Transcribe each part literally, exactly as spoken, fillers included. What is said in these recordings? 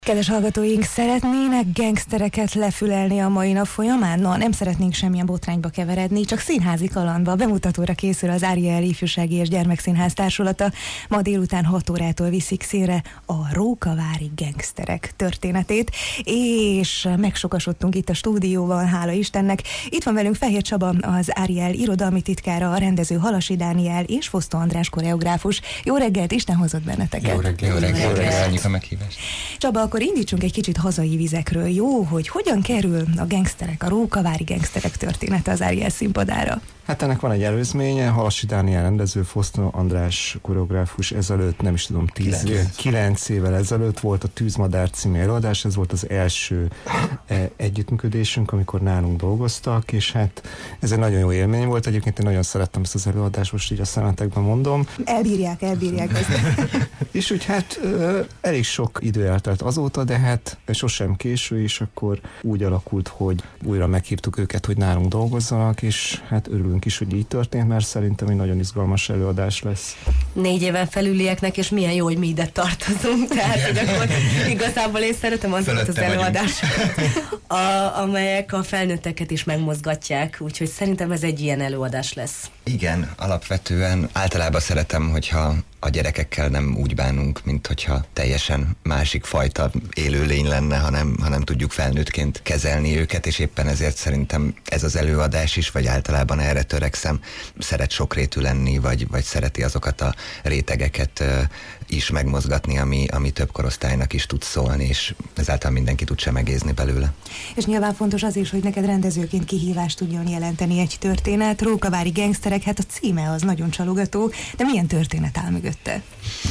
Kedves hallgatóink, szeretnének gengsztereket lefülelni a mai nap folyamán? No, nem szeretnénk semmilyen botrányba keveredni, csak színházi kalandba. Bemutatóra készül az Ariel Ifjúsági és Gyermekszínház Társulata. Ma délután hat órától viszik színre a Rókavári gengszterek történetét, és megsokasodtunk itt a stúdióban, hála Istennek. Itt van velünk Fehér Csaba, az Ariel irodalmi titkára, a rendező Halasi Dániel és Fosztó András koreográfus. Jó reggelt, Isten hozott benneteket! Jó reggelt, jó reggelt, jó reggelt. A meghívást. Csaba, akkor indítsunk egy kicsit hazai vizekről. Jó, hogy hogyan kerül a gengszterek, a rókavári gengszterek története az Ariel színpadára? Hát ennek van egy előzménye, Halasi Dániel rendező, Fosztó András koreográfus ezelőtt, nem is tudom, tíz, kilenc évvel ezelőtt volt a Tűzmadár című előadás, ez volt az első e, együttműködésünk, amikor nálunk dolgoztak, és hát ez egy nagyon jó élmény volt, egyébként én nagyon szerettem ezt az előadást, most így a szemetekben mondom. Elbírják, elbírják ezt. És úgy hát elég sok idő eltelt azóta, de hát sosem késő, és akkor úgy alakult, hogy újra meghívtuk őket, hogy nálunk dolgozzanak, és hát örülünk is, hogy így történt, mert szerintem egy nagyon izgalmas előadás lesz. Négy éven felülieknek, és milyen jó, hogy mi ide tartozunk, tehát hogy akkor igazából én szeretem azokat az előadásokat, a, amelyek a felnőtteket is megmozgatják, úgyhogy szerintem ez egy ilyen előadás lesz. Igen, alapvetően általában szeretem, hogyha a gyerekekkel nem úgy bánunk, mint hogyha teljesen másik fajta élőlény lenne, hanem, hanem tudjuk felnőttként kezelni őket, és éppen ezért szerintem ez az előadás is, vagy általában erre törekszem, szeret sokrétű lenni, vagy, vagy szereti azokat a rétegeket uh, is megmozgatni, ami, ami több korosztálynak is tud szólni, és ezáltal mindenki tud semegézni belőle. És nyilván fontos az is, hogy neked rendezőként kihívást tudjon jelenteni egy történet. Rókavári gengszterek, hát a címe az nagyon csalogató, de milyen történet áll mögötte?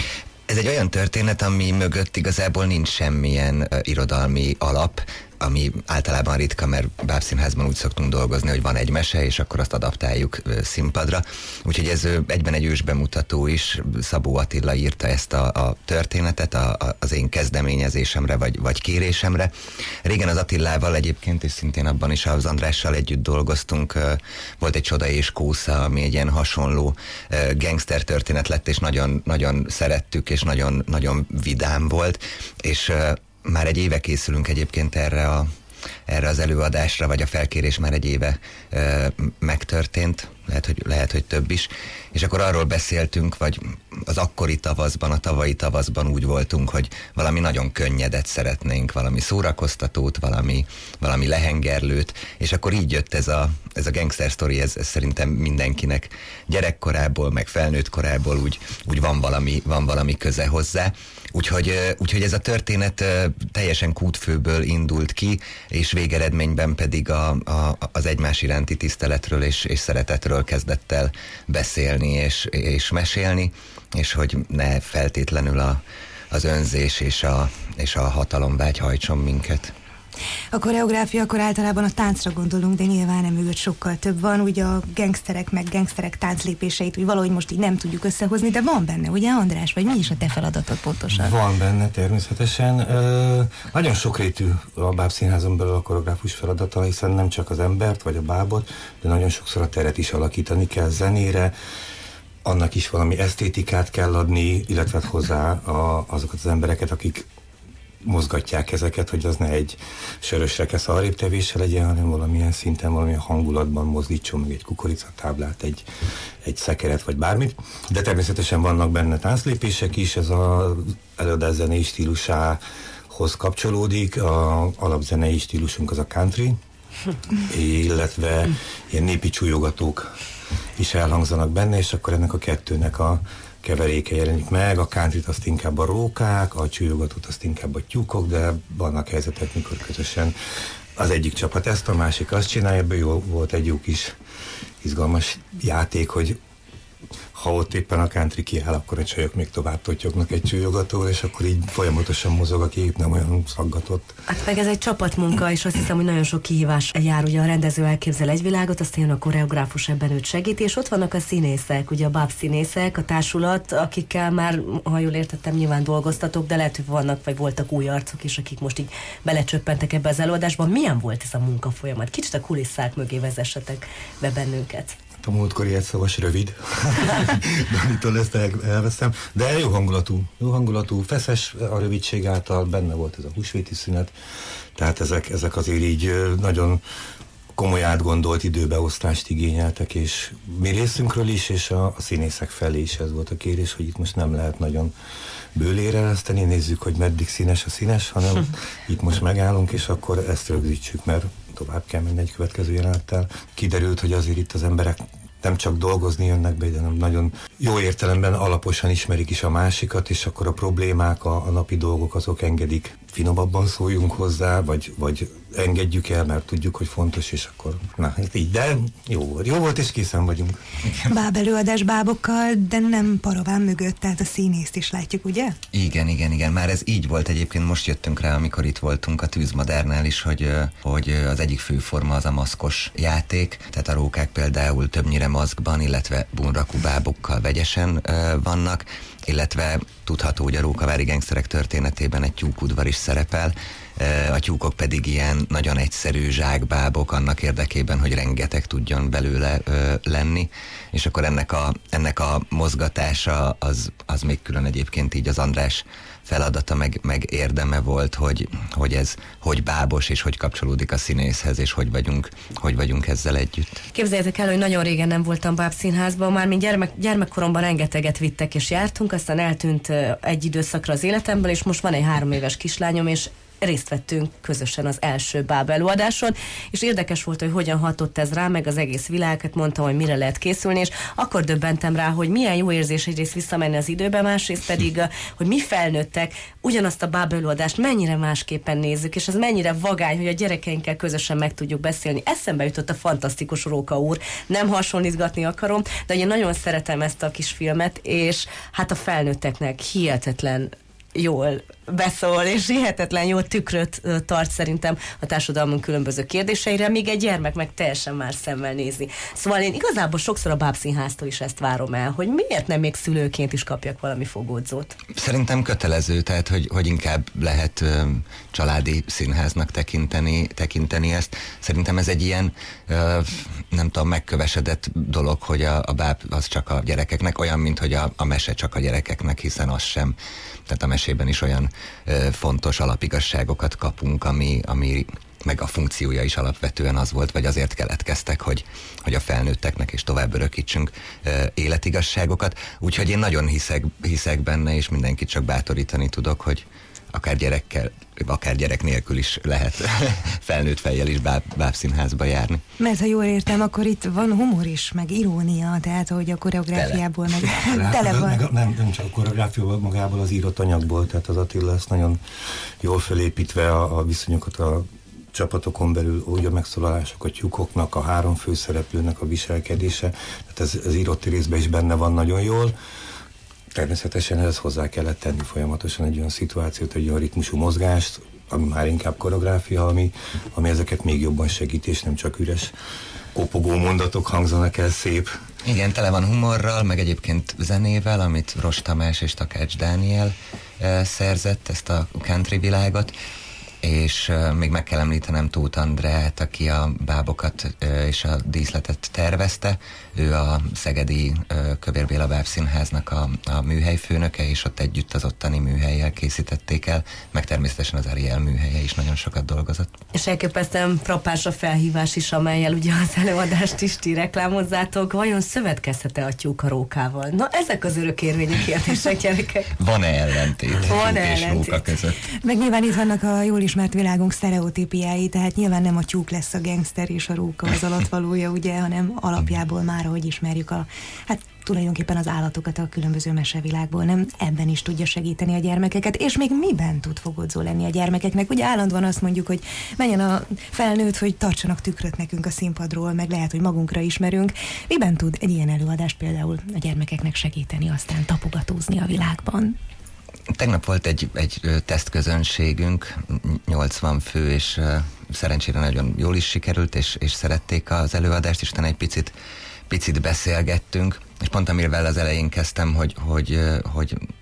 Ez egy olyan történet, ami mögött igazából nincs semmilyen uh, irodalmi alap, ami általában ritka, mert bábszínházban úgy szoktunk dolgozni, hogy van egy mese, és akkor azt adaptáljuk uh, színpadra. Úgyhogy ez uh, egyben egy ősbemutató is. Szabó Attila írta ezt a, a történetet a, a, az én kezdeményezésemre, vagy, vagy kérésemre. Régen az Attilával egyébként, és szintén abban is az Andrással együtt dolgoztunk. Uh, volt egy Csoda és Kósza, ami egy ilyen hasonló uh, gangster történet lett, és nagyon, nagyon szerettük, és nagyon, nagyon vidám volt. És uh, már egy éve készülünk egyébként erre, a, erre az előadásra, vagy a felkérés már egy éve ö, megtörtént, lehet hogy, lehet, hogy több is, és akkor arról beszéltünk, vagy az akkori tavaszban, a tavalyi tavaszban úgy voltunk, hogy valami nagyon könnyedet szeretnénk, valami szórakoztatót, valami, valami lehengerlőt, és akkor így jött ez a, ez a gangster sztori, ez, ez szerintem mindenkinek gyerekkorából, meg felnőtt korából úgy, úgy van, valami, van valami köze hozzá. Úgyhogy, úgyhogy ez a történet teljesen kútfőből indult ki, és végeredményben pedig a, a, az egymás iránti tiszteletről és, és szeretetről kezdett el beszélni és, és mesélni, és hogy ne feltétlenül a, az önzés és a, és a hatalomvágy hajtson minket. A koreográfia, akkor általában a táncra gondolunk, de nyilván nem mögött sokkal több van, ugye a gengszterek meg gengszterek tánclépéseit úgy valahogy most így nem tudjuk összehozni, de van benne, ugye András, vagy mi is a te feladatod pontosan? Van benne természetesen. Ö, nagyon sokrétű a bábszínházon belül a koreográfus feladata, hiszen nem csak az embert vagy a bábot, de nagyon sokszor a teret is alakítani kell zenére, annak is valami esztétikát kell adni, illetve hozzá a, azokat az embereket, akik mozgatják ezeket, hogy az ne egy sörös rekesz arrébb tevéssel legyen, hanem valamilyen szinten, valamilyen hangulatban mozdítson meg egy kukoricatáblát, egy, egy szekeret, vagy bármit. De természetesen vannak benne tánclépések is, ez az előadás zenei stílusához kapcsolódik. A alapzenei stílusunk az a country, illetve ilyen népi csúlyogatók is elhangzanak benne, és akkor ennek a kettőnek a keveréke jelenik meg, a countryt azt inkább a rókák, a csúlyogatót azt inkább a tyúkok, de vannak helyzetek, mikor közösen az egyik csapat ezt, a másik azt csinálja, ebből jó volt egy jó kis izgalmas játék, hogy ha ott éppen a country kiáll, akkor a csajok még tovább totyognak egy csúlyogatóra, és akkor így folyamatosan mozog a kép, nem olyan szaggatott. Hát meg ez egy csapatmunka, és azt hiszem, hogy nagyon sok kihívás jár, ugye a rendező elképzel egy világot, aztán jön a koreográfus, ebben őt segíti, és ott vannak a színészek, ugye a bábszínészek, a társulat, akikkel már, ha jól értettem, nyilván dolgoztatok, de lehet, hogy vannak, vagy voltak új arcok is, akik most így belecsöppentek ebbe az előadásba. Milyen volt ez a munkafolyamat? Kicsit a kulisszák mögé vezessetek be bennünket. A múltkori egyszavas rövid, Danitól ezt el, elveszem, de jó hangulatú, jó hangulatú, feszes a rövidség által, benne volt ez a húsvéti szünet, tehát ezek, ezek azért így nagyon komoly átgondolt időbeosztást igényeltek, és mi részünkről is, és a, a színészek felé is ez volt a kérés, hogy itt most nem lehet nagyon bőléreleszteni, nézzük, hogy meddig színes a színes, hanem itt most megállunk, és akkor ezt rögzítsük, mert tovább kell menni egy következő jelenettel. Kiderült, hogy azért itt az emberek nem csak dolgozni jönnek be, de nem nagyon jó értelemben alaposan ismerik is a másikat, és akkor a problémák, a, a napi dolgok azok engedik. Finomabban szóljunk hozzá, vagy, vagy engedjük el, mert tudjuk, hogy fontos, és akkor na, így, de jó volt. Jó volt, és készen vagyunk. Báb előadás bábokkal, de nem paraván mögött, tehát a színészt is látjuk, ugye? Igen, igen, igen. Már ez így volt egyébként, most jöttünk rá, amikor itt voltunk a Tűzmadárnál is, hogy, hogy az egyik főforma az a maszkos játék, tehát a rókák például többnyire maszkban, illetve bunrakú bábokkal vegyesen vannak, illetve tudható, hogy a rókavári gengszterek történetében egy tyúkudvar is szerepel, a tyúkok pedig ilyen nagyon egyszerű zsákbábok annak érdekében, hogy rengeteg tudjon belőle ö, lenni, és akkor ennek a, ennek a mozgatása az, az még külön egyébként így az András feladata, meg, meg érdeme volt, hogy, hogy ez hogy bábos, és hogy kapcsolódik a színészhez, és hogy vagyunk, hogy vagyunk ezzel együtt. Képzeljétek el, hogy nagyon régen nem voltam bábszínházban, már mint gyermek, gyermekkoromban rengeteget vittek és jártunk, aztán eltűnt egy időszakra az életemből, és most van egy három éves kislányom, és részt vettünk közösen az első báb előadáson, és érdekes volt, hogy hogyan hatott ez rá, meg az egész világot, mondtam, hogy mire lehet készülni, és akkor döbbentem rá, hogy milyen jó érzés egyrészt visszamenni az időbe, másrészt pedig, hogy mi felnőttek ugyanazt a báb előadást mennyire másképpen nézzük, és ez mennyire vagány, hogy a gyerekeinkkel közösen meg tudjuk beszélni. Eszembe jutott a fantasztikus Róka úr, nem hasonlítgatni akarom, de én nagyon szeretem ezt a kis filmet, és hát a felnőtteknek hihetetlen jól beszól, és hihetetlen jó tükröt tart szerintem a társadalmunk különböző kérdéseire, míg egy gyermek meg teljesen más szemmel nézi. Szóval én igazából sokszor a bábszínháztól is ezt várom el, hogy miért nem még szülőként is kapjak valami fogódzót. Szerintem kötelező, tehát hogy, hogy inkább lehet ö, családi színháznak tekinteni, tekinteni ezt. Szerintem ez egy ilyen ö, nem tudom, megkövesedett dolog, hogy a, a báb az csak a gyerekeknek, olyan, mint hogy a, a mese csak a gyerekeknek, hiszen az sem. Tehát a mesében is olyan ö, fontos alapigasságokat kapunk, ami, ami meg a funkciója is alapvetően az volt, vagy azért keletkeztek, hogy, hogy a felnőtteknek is tovább örökítsünk ö, életigasságokat. Úgyhogy én nagyon hiszek, hiszek benne, és mindenkit csak bátorítani tudok, hogy akár gyerekkel, akár gyerek nélkül is lehet felnőtt fejjel is báb, bábszínházba járni. Mert ha jól értem, akkor itt van humor is, meg irónia, tehát hogy a koreográfiából tele. meg tele van. Meg, nem, nem csak a koreográfiából, magából az írott anyagból, tehát az Attila ezt nagyon jól felépítve a, a viszonyokat a csapatokon belül, úgy a megszólalások a tyúkoknak, a három főszereplőnek a viselkedése, tehát ez, ez írott részben is benne van nagyon jól. Természetesen ehhez hozzá kellett tenni folyamatosan egy olyan szituációt, egy olyan ritmusú mozgást, ami már inkább koreográfia, ami, ami ezeket még jobban segít, és nem csak üres kopogó mondatok hangzanak el szép. Igen, tele van humorral, meg egyébként zenével, amit Ross Tamás és Takács Dániel eh, szerzett, ezt a country világot, és uh, még meg kell említenem Tóth Andrát, aki a bábokat uh, és a díszletet tervezte. Ő a szegedi uh, Kövér Béla Bábszínháznak a, a műhelyfőnöke, és ott együtt az ottani műhellyel készítették el, meg természetesen az Ariel műhelye is nagyon sokat dolgozott. És elképesztően frappás a felhívás is, amellyel ugye az előadást is ti reklámozzátok. Vajon szövetkezhet-e a tyúk a rókával? Na, ezek az örökérvényű kérdések, gyerekek. Van-e ellentét Van tyúk és ellentét. róka között? Meg nyilván itt vannak a jól ismert világunk sztereotípiái, tehát nyilván nem a tyúk lesz a gangster és a róka az alattvalója, ugye, hanem alapjából már, ahogy ismerjük a, hát tulajdonképpen az állatokat a különböző mesevilágból, nem ebben is tudja segíteni a gyermekeket, és még miben tud fogodzó lenni a gyermekeknek? Ugye állandóan azt mondjuk, hogy menjen a felnőtt, hogy tartsanak tükröt nekünk a színpadról, meg lehet, hogy magunkra ismerünk. Miben tud egy ilyen előadást például a gyermekeknek segíteni, aztán tapogatózni a világban? Tegnap volt egy, egy tesztközönségünk, nyolcvan fő, és uh, szerencsére nagyon jól is sikerült, és, és szerették az előadást, és utána egy picit, picit beszélgettünk, és pont amivel az elején kezdtem, hogy, hogy, hogy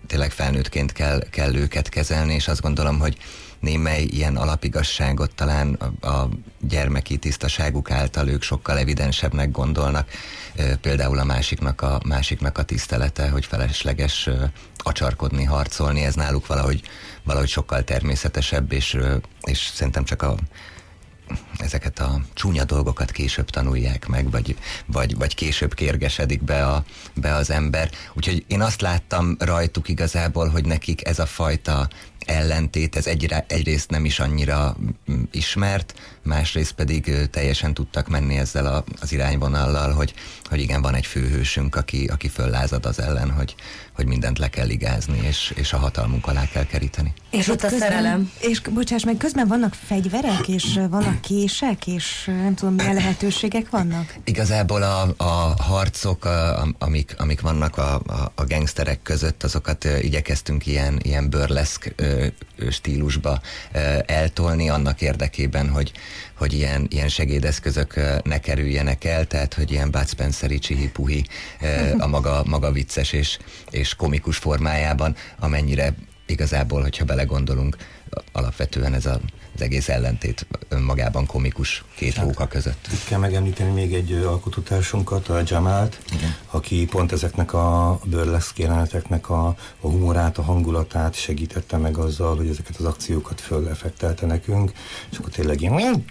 tényleg felnőttként kell, kell őket kezelni, és azt gondolom, hogy némely ilyen alapigasságot talán a, a gyermeki tisztaságuk által ők sokkal evidensebbnek gondolnak. Például a másiknak a, másiknak a tisztelete, hogy felesleges acsarkodni, harcolni, ez náluk valahogy, valahogy sokkal természetesebb, és, és szerintem csak a ezeket a csúnya dolgokat később tanulják meg, vagy, vagy, vagy később kérgesedik be, a, be az ember. Úgyhogy én azt láttam rajtuk igazából, hogy nekik ez a fajta ellentét, ez egyre, egyrészt nem is annyira ismert, másrészt pedig teljesen tudtak menni ezzel a, az irányvonallal, hogy, hogy igen, van egy főhősünk, aki, aki föllázad az ellen, hogy, hogy mindent le kell igázni, és, és a hatalmunk alá kell keríteni. És, és ott a közben, szerelem. És bocsáss meg, közben vannak fegyverek, és vannak kések, és nem tudom, milyen lehetőségek vannak? Igazából a, a harcok, a, amik, amik vannak a, a, a gangsterek között, azokat igyekeztünk ilyen, ilyen burleszk stílusba eltolni annak érdekében, hogy, hogy ilyen, ilyen segédeszközök ne kerüljenek el, tehát hogy ilyen Bud Spencer-i csihi-puhi a maga, maga vicces és, és komikus formájában, amennyire igazából, hogyha belegondolunk, alapvetően ez a, az egész ellentét önmagában komikus két róka között. Itt kell megemlíteni még egy alkotótársunkat, a Jamalt, igen, aki pont ezeknek a burleszk jeleneteknek a, a humorát, a hangulatát segítette meg azzal, hogy ezeket az akciókat fölleffektelte nekünk, és akkor tényleg ilyen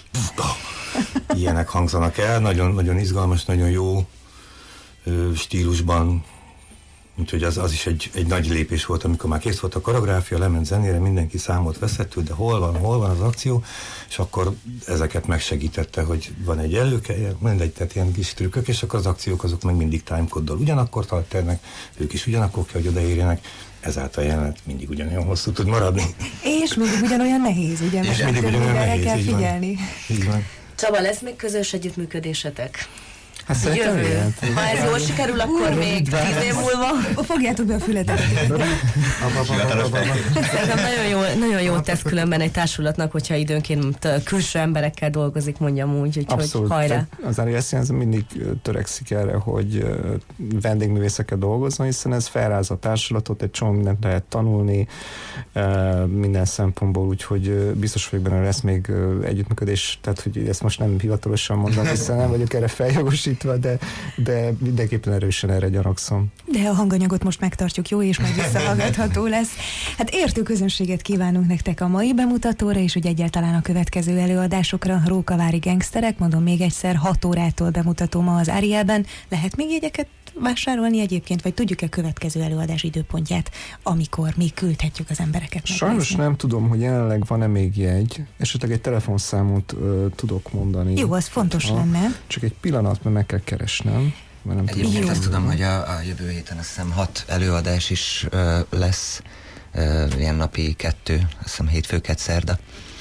ilyenek hangzanak el, nagyon, nagyon izgalmas, nagyon jó ö, stílusban. Úgyhogy az, az is egy, egy nagy lépés volt, amikor már kész volt a koreográfia, lement zenére, mindenki számot veszettül, de hol van, hol van az akció, és akkor ezeket megsegítette, hogy van egy előke, mindegy, tehát ilyen kis trükkök, és akkor az akciók azok meg mindig timekoddal ugyanakkor tartanak, ők is ugyanakkor kell, hogy odaérjenek, ezáltal jelenet mindig ugyanolyan hosszú tud maradni. És mindig ugyanolyan nehéz, ugye? És mindig ugyanolyan nehéz, kell így figyelni. Van. Így van. Csaba, lesz még közös együttműködésetek? Hát jövő. Ha ez jól sikerül, akkor Hú, még tíz év múlva. Fogjátok be a fületet. Szerintem nagyon jó, nagyon jó tesz különben egy társulatnak, hogyha időnként külső emberekkel dolgozik, mondjam úgy, úgyhogy hajrá. Az Ari Eszínház mindig törekszik erre, hogy vendégművészekkel dolgozzon, hiszen ez felráz a társulatot, egy csomó mindent lehet tanulni minden szempontból, úgyhogy biztos vagyok benne, lesz még együttműködés, tehát hogy ezt most nem hivatalosan mondom, hiszen nem vagyok erre feljogosítva, De, de mindenképpen erősen erre gyanakszom. De a hanganyagot most megtartjuk, jó, és majd visszahallgatható lesz. Hát értő közönséget kívánunk nektek a mai bemutatóra, és ugye egyáltalán a következő előadásokra. Rókavári gangsterek, mondom még egyszer, hat órától bemutató ma az Arielben. Lehet még jegyeket vásárolni egyébként, vagy tudjuk-e a következő előadás időpontját, amikor még küldhetjük az embereket? Sajnos nem tudom, hogy jelenleg van-e még jegy. Esetleg egy telefonszámot ö, tudok mondani. Jó, az fontos ha, lenne. Csak egy pillanat, mert meg kell keresnem. Mert nem Egyébként tudom, azt tudom, hogy a, a jövő héten azt hiszem hat előadás is ö, lesz, ö, ilyen napi kettő, azt hiszem hétfő, kedd, szerda.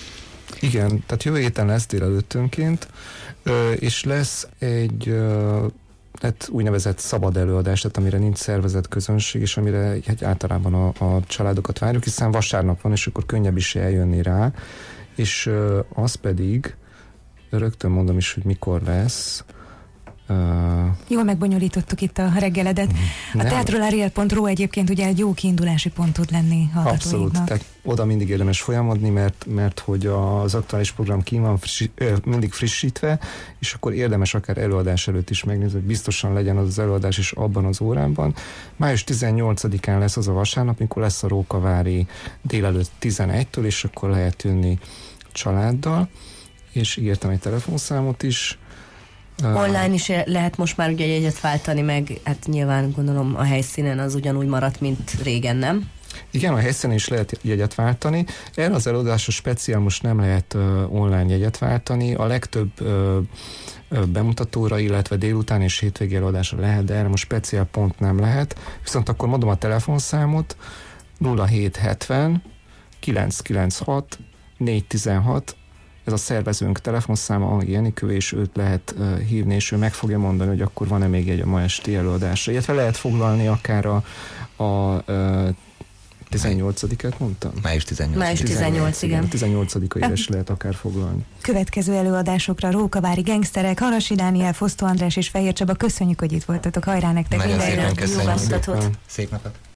Igen, tehát jövő héten lesz délelőttönként, ö, és lesz egy ö, hát úgynevezett szabad előadás, tehát amire nincs szervezett közönség, és amire egy általában a, a családokat várjuk, hiszen vasárnap van, és akkor könnyebb is eljönni rá, és ö, az pedig, rögtön mondom is, hogy mikor lesz. Uh, Jól megbonyolítottuk itt a reggeledet. A teatrolariel pont ru egyébként ugye egy jó kiindulási pont tud lenni hallgatóinknak. Abszolút, tehát oda mindig érdemes folyamodni, mert, mert hogy az aktuális program ki van frissi, mindig frissítve, és akkor érdemes akár előadás előtt is megnézni, hogy biztosan legyen az az előadás is abban az órában. május tizennyolcadikán lesz az a vasárnap, amikor lesz a Rókavári délelőtt tizenegytől, és akkor lehet jönni családdal, és írtam egy telefonszámot is. Online is lehet most már ugye jegyet váltani, meg hát nyilván gondolom a helyszínen az ugyanúgy maradt, mint régen, nem? Igen, a helyszínen is lehet jegyet váltani. Erre az előadásra speciál most nem lehet uh, online jegyet váltani. A legtöbb uh, bemutatóra, illetve délután és hétvégi előadásra lehet, de erre most speciál pont nem lehet. Viszont akkor mondom a telefonszámot: nulla hét hetven kilenc kilencvenhat négy tizenhat. Ez a szervezőnk telefonszáma, Angi Enikő, és őt lehet uh, hívni, és ő meg fogja mondani, hogy akkor van-e még egy a ma esti előadásra. Illetve lehet foglalni akár a, a uh, tizennyolcadikát mondtam? május tizennyolcadika. május tizennyolcadika, igen. A tizennyolcadika éves lehet akár foglalni. Következő előadásokra Rókavári gangsterek, Harasi Dániel, Fosztó András és Fehér Csaba. Köszönjük, hogy itt voltatok. Hajrá nektek! Nagyon szépen köszönjük. Jó bemutatót! Szép napot!